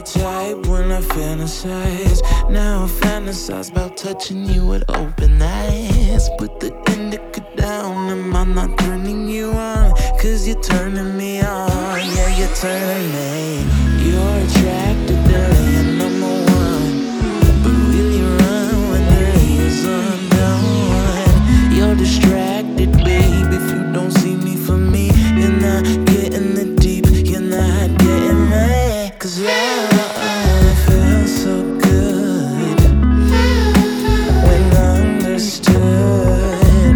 type when I fantasize. Now I fantasize about touching you with open eyes. Put the indica down, am I not turning you on? Cause you're turning me on, yeah, you're turning me. You're attracted to laying number one, but will you run when the layers undone? You're distracted, babe, if you don't see me for me. You're not getting the deep, you're not getting me. Cause love feels so good when understood.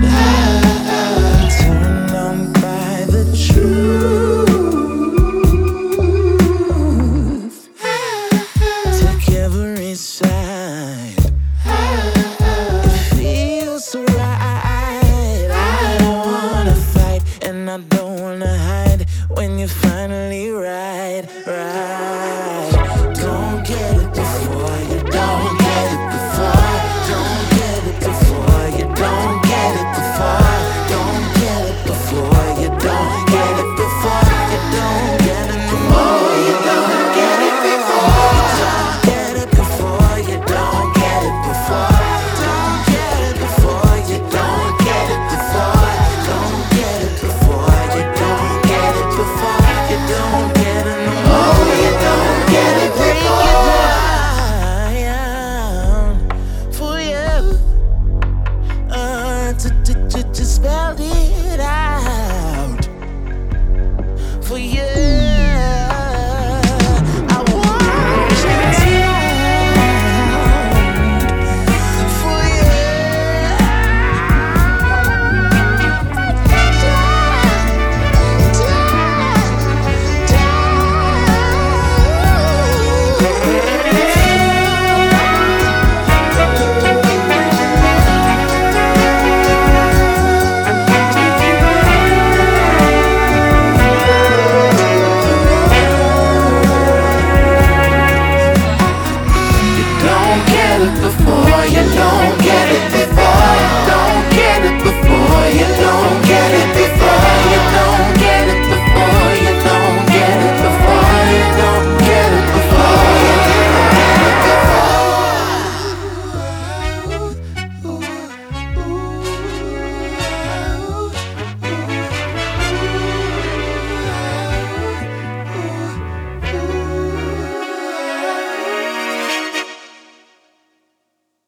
Turned on by the truth. Take every side. It feels so right. I don't wanna fight and I don't wanna hide when you're finally right. Don't get it before you don't get it before. Don't get it before you don't get it before. Don't get it before you don't get it before. You don't get it no more. You don't get it before. Don't get it before you don't get it before. Don't get it before you don't get it before. Don't get it before you don't get it before. You don't get it no more. You don't get it before. For you, to spell it out for you.